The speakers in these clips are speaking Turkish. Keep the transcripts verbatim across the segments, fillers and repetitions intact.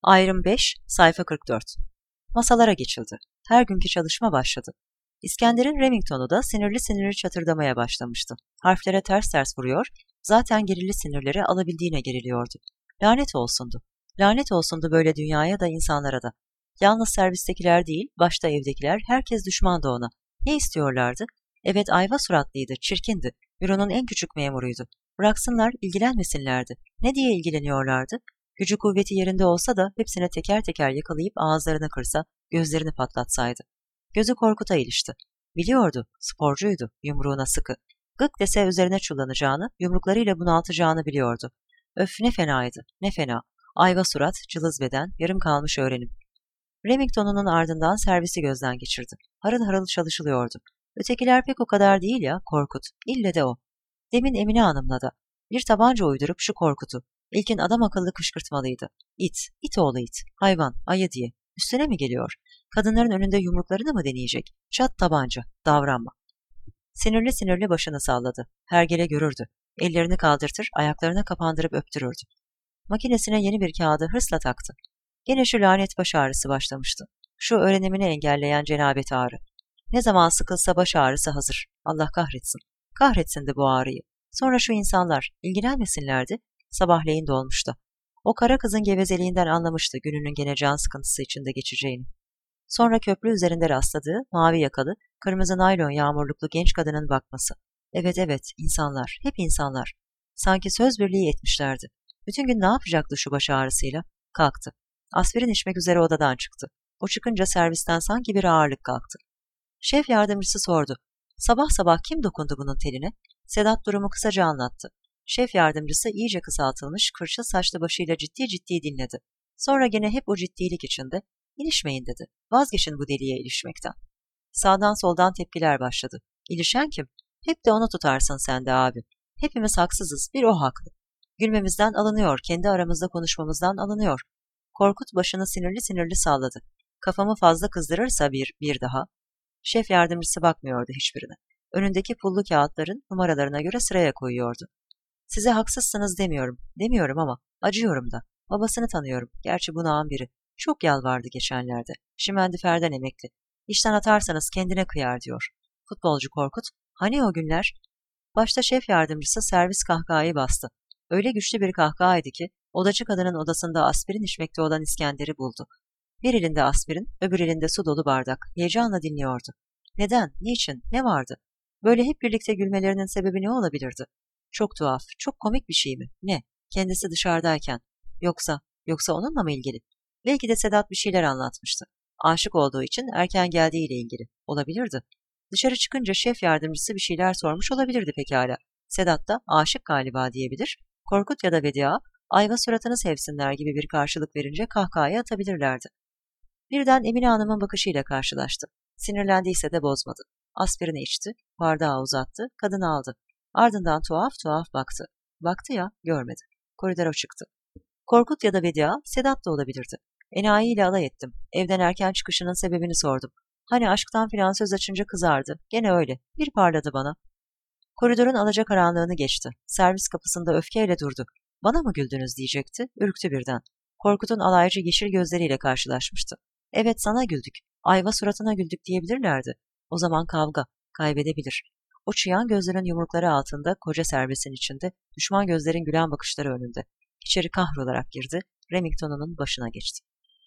Ayrım beş, sayfa kırk dört. Masalara geçildi. Her günkü çalışma başladı. İskender'in Remington'u da sinirli sinirli çatırdamaya başlamıştı. Harflere ters ters vuruyor, zaten gerili sinirleri alabildiğine geriliyordu. Lanet olsundu. Lanet olsundu böyle dünyaya da insanlara da. Yalnız servistekiler değil, başta evdekiler, herkes düşmandı ona. Ne istiyorlardı? Evet, ayva suratlıydı, çirkindi. Büronun en küçük memuruydu. Bıraksınlar, ilgilenmesinlerdi. Ne diye ilgileniyorlardı? Gücü kuvveti yerinde olsa da hepsine teker teker yakalayıp ağızlarını kırsa, gözlerini patlatsaydı. Gözü Korkut'a ilişti. Biliyordu, sporcuydu, yumruğuna sıkı. Gık dese üzerine çullanacağını, yumruklarıyla bunaltacağını biliyordu. Öf, ne fenaydı, ne fena. Ayva surat, cılız beden, yarım kalmış öğrenim. Remington'unun ardından servisi gözden geçirdi. Harıl harıl çalışılıyordu. Ötekiler pek o kadar değil ya, Korkut. İlle de o. Demin Emine Hanım'la da. Bir tabanca uydurup şu Korkut'u. İlkin adam akıllı kışkırtmalıydı. İt, it oğlu it, hayvan, ayı diye. Üstüne mi geliyor? Kadınların önünde yumruklarını mı deneyecek? Çat tabanca, davranma. Sinirli sinirli başını salladı. Hergele görürdü. Ellerini kaldırtır, ayaklarına kapandırıp öptürürdü. Makinesine yeni bir kağıdı hırsla taktı. Gene şu lanet baş ağrısı başlamıştı. Şu öğrenimini engelleyen cenabet ağrı. Ne zaman sıkılsa baş ağrısı hazır. Allah kahretsin. Kahretsin de bu ağrıyı. Sonra şu insanlar, ilgilenmesinlerdi. Sabahleyin dolmuştu. O kara kızın gevezeliğinden anlamıştı gününün gene can sıkıntısı içinde geçeceğini. Sonra köprü üzerinde rastladığı mavi yakalı, kırmızı naylon yağmurluklu genç kadının bakması. Evet evet, insanlar, hep insanlar. Sanki söz birliği etmişlerdi. Bütün gün ne yapacaktı şu baş ağrısıyla? Kalktı. Aspirin içmek üzere odadan çıktı. O çıkınca servisten sanki bir ağırlık kalktı. Şef yardımcısı sordu. Sabah sabah kim dokundu bunun teline? Sedat durumu kısaca anlattı. Şef yardımcısı iyice kısaltılmış, kırçıl saçlı başıyla ciddi ciddi dinledi. Sonra gene hep o ciddilik içinde, İlişmeyin dedi. Vazgeçin bu deliye ilişmekten. Sağdan soldan tepkiler başladı. İlişen kim? Hep de onu tutarsın sen de abi. Hepimiz haksızız, bir o haklı. Gülmemizden alınıyor, kendi aramızda konuşmamızdan alınıyor. Korkut başını sinirli sinirli salladı. Kafamı fazla kızdırırsa bir, bir daha. Şef yardımcısı bakmıyordu hiçbirine. Önündeki pullu kağıtların numaralarına göre sıraya koyuyordu. Size haksızsınız demiyorum, demiyorum ama acıyorum da. Babasını tanıyorum, gerçi bunağın biri. Çok yalvardı geçenlerde. Şimendifer'den emekli. İşten atarsanız kendine kıyar diyor. Futbolcu Korkut, hani o günler? Başta şef yardımcısı servis kahkahayı bastı. Öyle güçlü bir kahkahaydı ki, odacı kadının odasında aspirin içmekte olan İskender'i buldu. Bir elinde aspirin, öbür elinde su dolu bardak. Heyecanla dinliyordu. Neden, niçin, ne vardı? Böyle hep birlikte gülmelerinin sebebi ne olabilirdi? Çok tuhaf, çok komik bir şey mi? Ne? Kendisi dışarıdayken. Yoksa, yoksa onunla mı ilgili? Belki de Sedat bir şeyler anlatmıştı. Aşık olduğu için erken geldiğiyle ilgili. Olabilirdi. Dışarı çıkınca şef yardımcısı bir şeyler sormuş olabilirdi pekala. Sedat da aşık galiba diyebilir. Korkut ya da Vedia, ayva suratını sevsinler gibi bir karşılık verince kahkahaya atabilirlerdi. Birden Emine Hanım'ın bakışıyla karşılaştı. Sinirlendiyse de bozmadı. Aspirini içti, bardağı uzattı, kadın aldı. Ardından tuhaf tuhaf baktı. Baktı ya, görmedi. Koridora çıktı. Korkut ya da Vedia, Sedat da olabilirdi. Enayi ile alay ettim. Evden erken çıkışının sebebini sordum. Hani aşktan filan söz açınca kızardı. Gene öyle. Bir parladı bana. Koridorun alacakaranlığını geçti. Servis kapısında öfkeyle durdu. Bana mı güldünüz diyecekti. Ürktü birden. Korkut'un alaycı yeşil gözleriyle karşılaşmıştı. Evet sana güldük. Ayva suratına güldük diyebilirlerdi. O zaman kavga. Kaybedebilir. O çıyan gözlerin yumrukları altında koca servisin içinde, düşman gözlerin gülen bakışları önünde. İçeri kahrolarak girdi. Remington'unun başına geçti.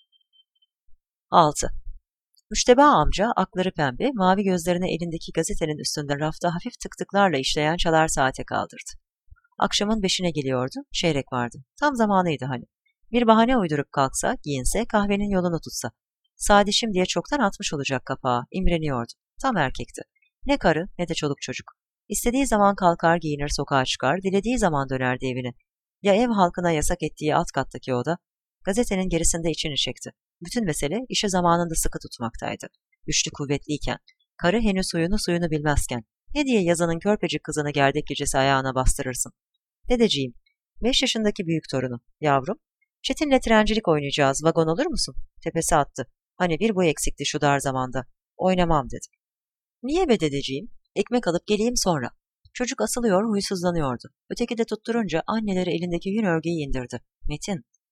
altı. Müşteba amca, akları pembe, mavi gözlerini elindeki gazetenin üstünde rafta hafif tıktıklarla işleyen çalar saate kaldırdı. Akşamın beşine geliyordu, çeyrek vardı. Tam zamanıydı hani. Bir bahane uydurup kalksa, giyinse, kahvenin yolunu tutsa. Sadişim diye çoktan atmış olacak kapağı, imreniyordu. Tam erkekti. Ne karı ne de çoluk çocuk. İstediği zaman kalkar giyinir sokağa çıkar, dilediği zaman dönerdi evine. Ya ev halkına yasak ettiği alt kattaki oda, gazetenin gerisinde içini çekti. Bütün mesele işi zamanında sıkı tutmaktaydı. Güçlü kuvvetliyken, karı henüz suyunu suyunu bilmezken, ne diye yazanın körpecik kızını gerdek gecesi ayağına bastırırsın? Dedeciğim, beş yaşındaki büyük torunu, yavrum, Çetin'le trencilik oynayacağız, vagon olur musun? Tepesi attı. Hani bir bu eksikti şu dar zamanda. Oynamam dedi. Niye be dedeciğim? Ekmek alıp geleyim sonra. Çocuk asılıyor, huysuzlanıyordu. Öteki de tutturunca anneleri elindeki yün örgüyü indirdi. Metin.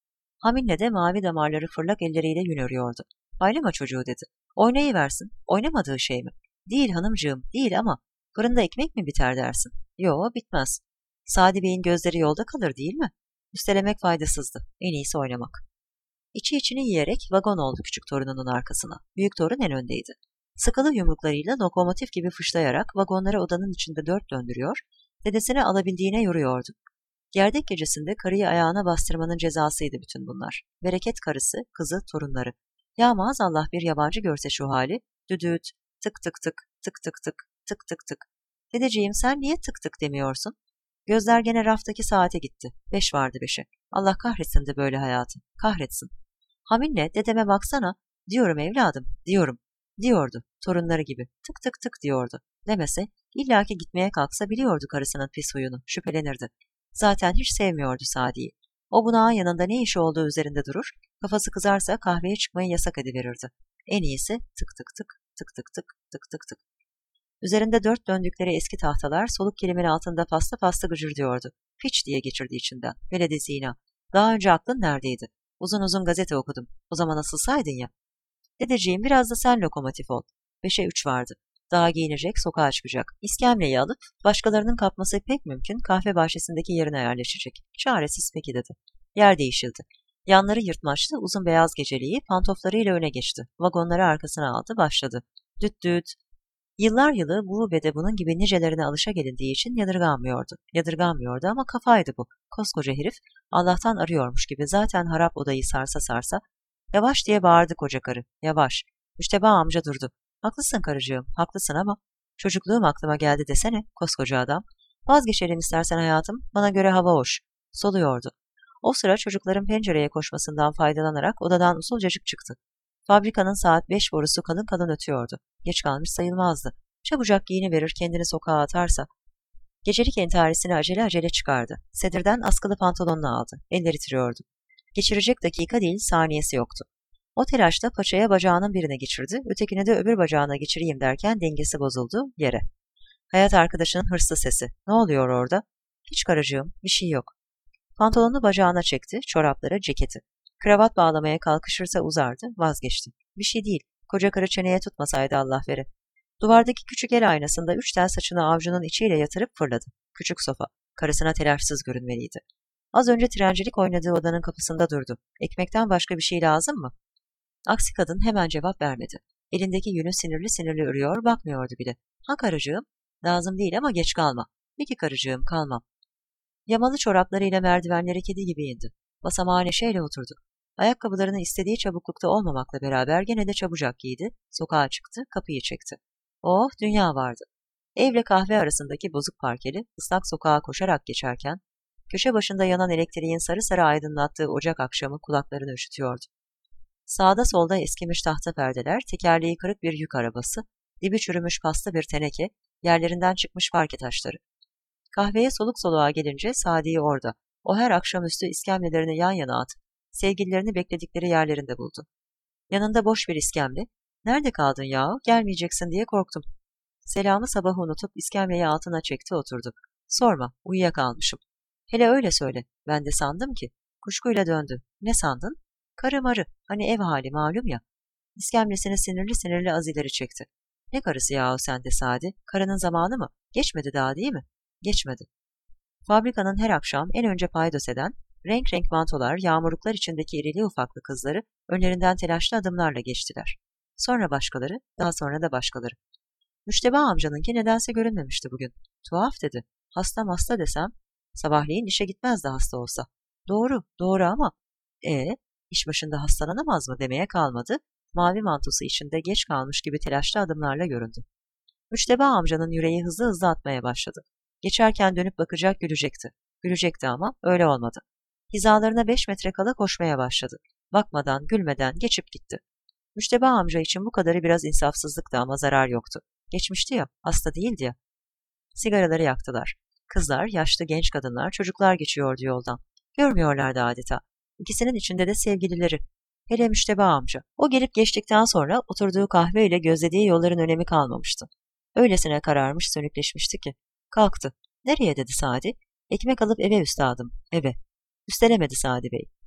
Haminle de mavi damarları fırlak elleriyle yün örüyordu. Baylama çocuğu dedi. Oynayıversin. Oynamadığı şey mi? Değil hanımcığım, değil ama fırında ekmek mi biter dersin? Yo, bitmez. Sadi Bey'in gözleri yolda kalır değil mi? Üstelemek faydasızdı. En iyisi oynamak. İçi içini yiyerek vagon oldu küçük torununun arkasına. Büyük torun en öndeydi. Sıkılı yumruklarıyla lokomotif gibi fışlayarak vagonları odanın içinde dört döndürüyor, dedesine alabildiğine yoruyordu. Gerdek gecesinde karıyı ayağına bastırmanın cezasıydı bütün bunlar. Bereket karısı, kızı, torunları. Ya maazallah bir yabancı görse şu hali, düdüt, tık tık tık, tık tık tık, tık tık tık. Dedeciğim sen niye tık tık demiyorsun? Gözler gene raftaki saate gitti. Beş vardı beşe. Allah kahretsin de böyle hayatı. Kahretsin. Haminle dedeme baksana, diyorum evladım, diyorum, diyordu, torunları gibi, tık tık tık diyordu. Demese, illaki gitmeye kalksa biliyordu karısının pis huyunu, şüphelenirdi. Zaten hiç sevmiyordu Sadi'yi. O bunağın yanında ne işi olduğu üzerinde durur, kafası kızarsa kahveye çıkmayı yasak ediverirdi. En iyisi tık tık tık, tık tık tık, tık tık tık. Üzerinde dört döndükleri eski tahtalar soluk kilimin altında pasta pasta gıcırdıyordu. Piç diye geçirdi içinden. Veledi zina. Daha önce aklın neredeydi? Uzun uzun gazete okudum. O zaman asılsaydın ya. Dedeciğim biraz da sen lokomotif ol. Beşe üç vardı. Daha giyinecek, sokağa çıkacak. İskemleyi alıp başkalarının kapması pek mümkün kahve bahçesindeki yerine yerleşecek. Çaresiz peki dedi. Yer değişildi. Yanları yırtmaçlı uzun beyaz geceliği pantoflarıyla öne geçti. Vagonları arkasına aldı başladı. Düt düt. Yıllar yılı bu ve de bunun gibi nicelerine alışa gelindiği için yadırganmıyordu. Yadırganmıyordu ama kafaydı bu. Koskoca herif Allah'tan arıyormuş gibi zaten harap odayı sarsa sarsa. Yavaş diye bağırdı koca karı. Yavaş. Müşteba amca durdu. Haklısın karıcığım, haklısın ama çocukluğum aklıma geldi desene koskoca adam. Vazgeçelim istersen hayatım, bana göre hava hoş. Soluyordu. O sıra çocukların pencereye koşmasından faydalanarak odadan usulcacık çıktı. Fabrikanın saat beş borusu kalın kalın ötüyordu. Geç kalmış sayılmazdı. Çabucak giyiniverir kendini sokağa atarsa. Gecelik entarisini acele acele çıkardı. Sedirden askılı pantolonunu aldı. Elleri titriyordu. Geçirecek dakika değil saniyesi yoktu. O telaşta paçaya bacağının birine geçirdi, ötekini de öbür bacağına geçireyim derken dengesi bozuldu, yere. Hayat arkadaşının hırslı sesi. Ne oluyor orada? Hiç karıcığım, bir şey yok. Pantolonu bacağına çekti, çorapları, ceketi. Kravat bağlamaya kalkışırsa uzardı, vazgeçti. Bir şey değil, koca karı çeneye tutmasaydı Allah vere. Duvardaki küçük el aynasında üç tel saçını avcunun içiyle yatırıp fırladı. Küçük sofa, karısına telaşsız görünmeliydi. Az önce trencilik oynadığı odanın kapısında durdu. Ekmekten başka bir şey lazım mı? Aksi kadın hemen cevap vermedi. Elindeki yünü sinirli sinirli örüyor, bakmıyordu bile. Ha karıcığım, lazım değil ama geç kalma. Peki karıcığım, kalmam. Yamalı çoraplarıyla merdivenleri kedi gibi indi. Basamağa neşeyle oturdu. Ayakkabılarını istediği çabuklukta olmamakla beraber gene de çabucak giydi, sokağa çıktı, kapıyı çekti. Oh, dünya vardı. Evle kahve arasındaki bozuk parkeli, ıslak sokağa koşarak geçerken, köşe başında yanan elektriğin sarı sarı aydınlattığı ocak akşamı kulaklarını üşütüyordu. Sağda solda eskimiş tahta perdeler, tekerleği kırık bir yük arabası, dibi çürümüş pasta bir teneke, yerlerinden çıkmış parke taşları. Kahveye soluk soluğa gelince Sadi'yi orada, o her akşamüstü iskemlelerini yan yana at, sevgililerini bekledikleri yerlerinde buldu. Yanında boş bir iskemle, nerede kaldın yahu, gelmeyeceksin diye korktum. Selamı sabahı unutup iskemleyi altına çekti oturdu. Sorma, uyuyakalmışım. Hele öyle söyle, ben de sandım ki. Kuşkuyla döndü. Ne sandın? Karı marı, hani ev hali malum ya. İskemlesini sinirli sinirli az ileri çekti. Ne karısı yahu sende Sadi? Karının zamanı mı? Geçmedi daha değil mi? Geçmedi. Fabrikanın her akşam en önce paydos eden, renk renk mantolar, yağmurluklar içindeki irili ufaklı kızları önlerinden telaşlı adımlarla geçtiler. Sonra başkaları, daha sonra da başkaları. Müşteba amcanınki nedense görünmemişti bugün. Tuhaf dedi. Hasta hasta desem, sabahleyin işe gitmezdi hasta olsa. Doğru, doğru ama, e iş başında hastalanamaz mı demeye kalmadı, mavi mantosu içinde geç kalmış gibi telaşlı adımlarla göründü. Müşteba amcanın yüreği hızlı hızlı atmaya başladı. Geçerken dönüp bakacak gülecekti. Gülecekti ama öyle olmadı. Hizalarına beş metre kala koşmaya başladı. Bakmadan, gülmeden geçip gitti. Müşteba amca için bu kadarı biraz insafsızlıktı ama zarar yoktu. Geçmişti ya, hasta değildi ya. Sigaraları yaktılar. Kızlar, yaşlı genç kadınlar, çocuklar geçiyordu yoldan. Görmüyorlardı adeta. İkisinin içinde de sevgilileri. Hele Müşteba amca. O gelip geçtikten sonra oturduğu kahveyle gözlediği yolların önemi kalmamıştı. Öylesine kararmış, sönükleşmişti ki. Kalktı. Nereye dedi Sadi? Ekmek alıp eve üstadım, eve. Üstelemedi Sadi Bey.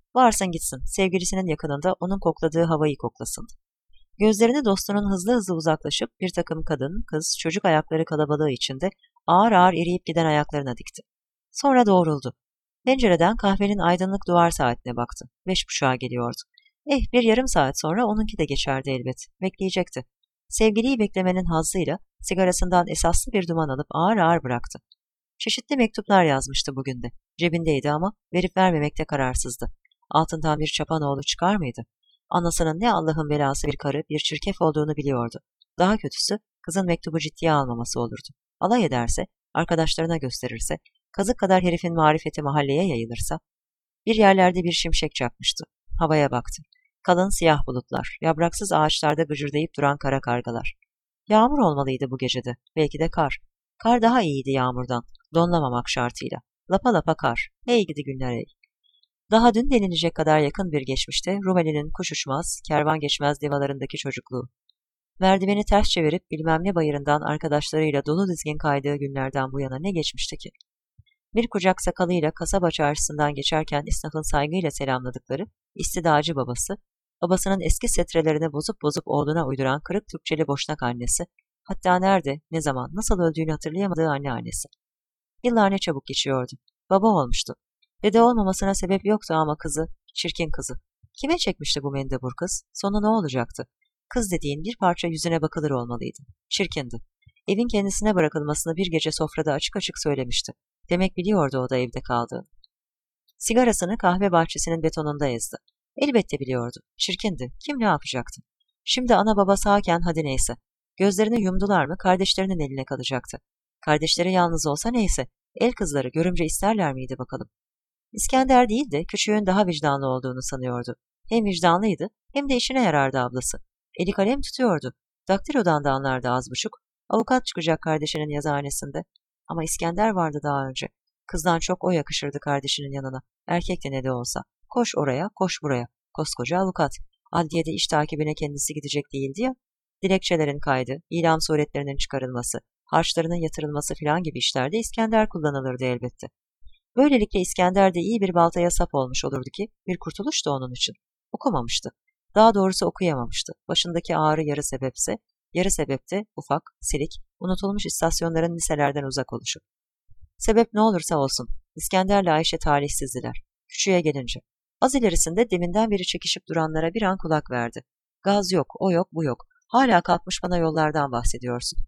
Varsın gitsin, sevgilisinin yakınında onun kokladığı havayı koklasın. Gözlerini dostunun hızlı hızlı uzaklaşıp bir takım kadın, kız, çocuk ayakları kalabalığı içinde ağır ağır eriyip giden ayaklarına dikti. Sonra doğruldu. Pencereden kahvenin aydınlık duvar saatine baktı. Beş buçuğa geliyordu. Eh, bir yarım saat sonra onunki de geçerdi elbet. Bekleyecekti. Sevgiliyi beklemenin hazzıyla sigarasından esaslı bir duman alıp ağır ağır bıraktı. Çeşitli mektuplar yazmıştı bugün de. Cebindeydi ama verip vermemekte kararsızdı. Altından bir çapanoğlu çıkar mıydı? Anasının ne Allah'ın belası bir karı, bir çirkef olduğunu biliyordu. Daha kötüsü, kızın mektubu ciddiye almaması olurdu. Alay ederse, arkadaşlarına gösterirse, kazık kadar herifin marifeti mahalleye yayılırsa. Bir yerlerde bir şimşek çakmıştı. Havaya baktı. Kalın siyah bulutlar, yapraksız ağaçlarda gıcırdayıp duran kara kargalar. Yağmur olmalıydı bu gecede, belki de kar. Kar daha iyiydi yağmurdan, donlamamak şartıyla. Lapa lapa kar, hey gidi günler ey. Daha dün denilecek kadar yakın bir geçmişte Rumeli'nin kuş uçmaz, kervan geçmez divalarındaki çocukluğu. Merdiveni ters çevirip bilmem ne bayırından arkadaşlarıyla dolu dizgin kaydığı günlerden bu yana ne geçmişti ki? Bir kucak sakalıyla kasaba çarşısından geçerken esnafın saygıyla selamladıkları istidacı babası, babasının eski setrelerini bozup bozup oğluna uyduran kırık Türkçeli boşnak annesi, hatta nerede, ne zaman, nasıl öldüğünü hatırlayamadığı anneannesi. Yıllar ne çabuk geçiyordu. Baba olmuştu. Dede olmamasına sebep yoktu ama kızı, çirkin kızı. Kime çekmişti bu mendebur kız? Sonu ne olacaktı? Kız dediğin bir parça yüzüne bakılır olmalıydı. Çirkindi. Evin kendisine bırakılmasını bir gece sofrada açık açık söylemişti. Demek biliyordu o da evde kaldığını. Sigarasını kahve bahçesinin betonunda ezdi. Elbette biliyordu. Çirkindi. Kim ne yapacaktı? Şimdi ana baba sağken hadi neyse. Gözlerini yumdular mı kardeşlerinin eline kalacaktı. Kardeşleri yalnız olsa neyse. El kızları görümce isterler miydi bakalım. İskender değil de küçüğün daha vicdanlı olduğunu sanıyordu. Hem vicdanlıydı hem de işine yarardı ablası. Eli kalem tutuyordu. Daktilodan da anlardı az buçuk. Avukat çıkacak kardeşinin yazıhanesinde. Ama İskender vardı daha önce. Kızdan çok o yakışırdı kardeşinin yanına. Erkek de ne de olsa. Koş oraya, koş buraya. Koskoca avukat. Adliyede iş takibine kendisi gidecek değildi ya. Dilekçelerin kaydı, ilam suretlerinin çıkarılması, harçlarının yatırılması filan gibi işlerde İskender kullanılırdı elbette. Böylelikle İskender de iyi bir baltaya sap olmuş olurdu ki bir kurtuluş da onun için. Okumamıştı. Daha doğrusu okuyamamıştı. Başındaki ağrı yarı sebepse, yarı sebepte ufak, silik, unutulmuş istasyonların liselerden uzak oluşu. Sebep ne olursa olsun, İskender'le Ayşe talihsizdiler. Küçüğe gelince. Az ilerisinde deminden beri çekişip duranlara bir an kulak verdi. Gaz yok, o yok, bu yok. Hala kalkmış bana yollardan bahsediyorsun.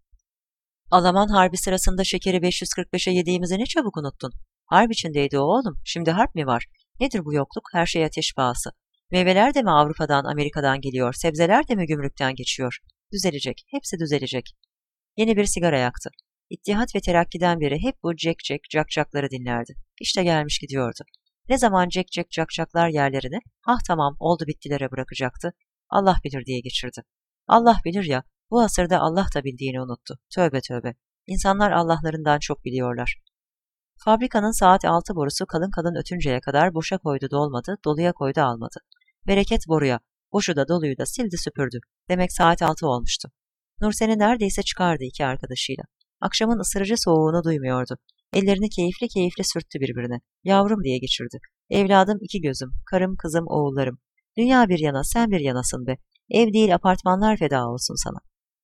Alaman Harbi sırasında şekeri beş yüz kırk beşe yediğimizi ne çabuk unuttun. Harp içindeydi o oğlum. Şimdi harp mi var? Nedir bu yokluk? Her şey ateş pahası. Meyveler de mi Avrupa'dan, Amerika'dan geliyor? Sebzeler de mi gümrükten geçiyor? Düzelecek. Hepsi düzelecek. Yeni bir sigara yaktı. İttihat ve Terakki'den beri hep bu cek cek cakcakları dinlerdi. İşte gelmiş gidiyordu. Ne zaman cek cek cakcaklar yerlerini, ah tamam oldu bittilere bırakacaktı. Allah bilir diye geçirdi. Allah bilir ya, bu asırda Allah da bildiğini unuttu. Tövbe tövbe. İnsanlar Allah'larından çok biliyorlar. Fabrikanın saat altı borusu kalın kalın ötünceye kadar boşa koydu dolmadı, doluya koydu almadı. Bereket boruya, boşu da doluyu da sildi süpürdü. Demek saat altı olmuştu. Nursen'i neredeyse çıkardı iki arkadaşıyla. Akşamın ısırıcı soğuğunu duymuyordu. Ellerini keyifli keyifli sürttü birbirine. Yavrum diye geçirdi. Evladım iki gözüm, karım kızım oğullarım. Dünya bir yana sen bir yanasın be. Ev değil apartmanlar feda olsun sana.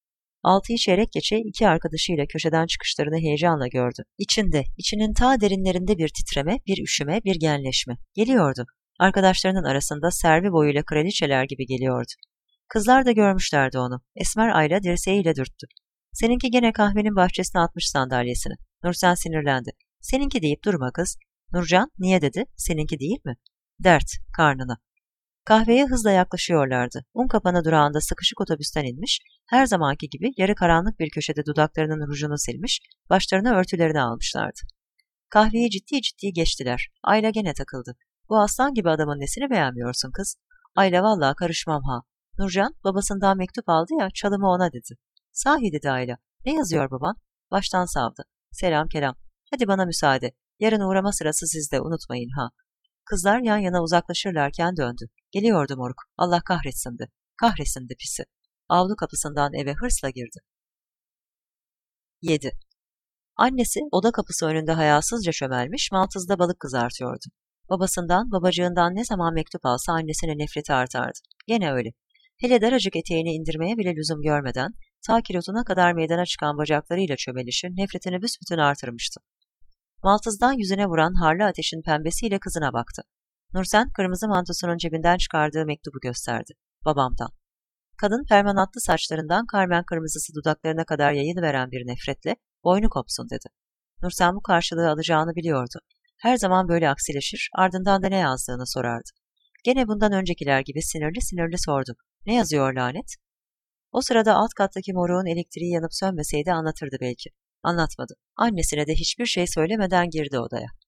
Altıyı çeyrek geçe iki arkadaşıyla köşeden çıkışlarını heyecanla gördü. İçinde, içinin ta derinlerinde bir titreme, bir üşüme, bir genleşme. Geliyordu. Arkadaşlarının arasında servi boyuyla kraliçeler gibi geliyordu. Kızlar da görmüşlerdi onu. Esmer Ayla dirseğiyle dürttü. Seninki gene kahvenin bahçesine atmış sandalyesini. Nursen sinirlendi. Seninki deyip durma kız. Nurcan, niye dedi? Seninki değil mi? Dert, karnına. Kahveye hızla yaklaşıyorlardı. Un kapanı durağında sıkışık otobüsten inmiş, her zamanki gibi yarı karanlık bir köşede dudaklarının rujunu silmiş, başlarına örtülerini almışlardı. Kahveyi ciddi ciddi geçtiler. Ayla gene takıldı. Bu aslan gibi adamın nesini beğenmiyorsun kız? Ayla vallahi karışmam ha. Nurcan babasından mektup aldı ya çalımı ona dedi. Sahi dedi Ayla. Ne yazıyor baban? Baştan savdı. Selam kelam. Hadi bana müsaade. Yarın uğrama sırası sizde unutmayın ha. Kızlar yan yana uzaklaşırlarken döndü. Geliyordu moruk. Allah kahretsin de. Kahretsin de pisi. Avlu kapısından eve hırsla girdi. yedi. Annesi oda kapısı önünde hayasızca çömelmiş, mantızda balık kızartıyordu. Babasından, babacığından ne zaman mektup alsa annesine nefreti artardı. Gene öyle. Hele daracık eteğini indirmeye bile lüzum görmeden, ta kilotuna kadar meydana çıkan bacaklarıyla çömelişi nefretini büsbütün artırmıştı. Maltızdan yüzüne vuran harlı ateşin pembesiyle kızına baktı. Nursen, kırmızı mantosunun cebinden çıkardığı mektubu gösterdi. Babamdan. Kadın permanantlı saçlarından karmen kırmızısı dudaklarına kadar yayılıveren bir nefretle, boynu kopsun dedi. Nursen bu karşılığı alacağını biliyordu. Her zaman böyle aksileşir, ardından da ne yazdığını sorardı. Gene bundan öncekiler gibi sinirli sinirli sordu. Ne yazıyor lanet? O sırada alt kattaki moruğun elektriği yanıp sönmeseydi anlatırdı belki. Anlatmadı. Annesine de hiçbir şey söylemeden girdi odaya.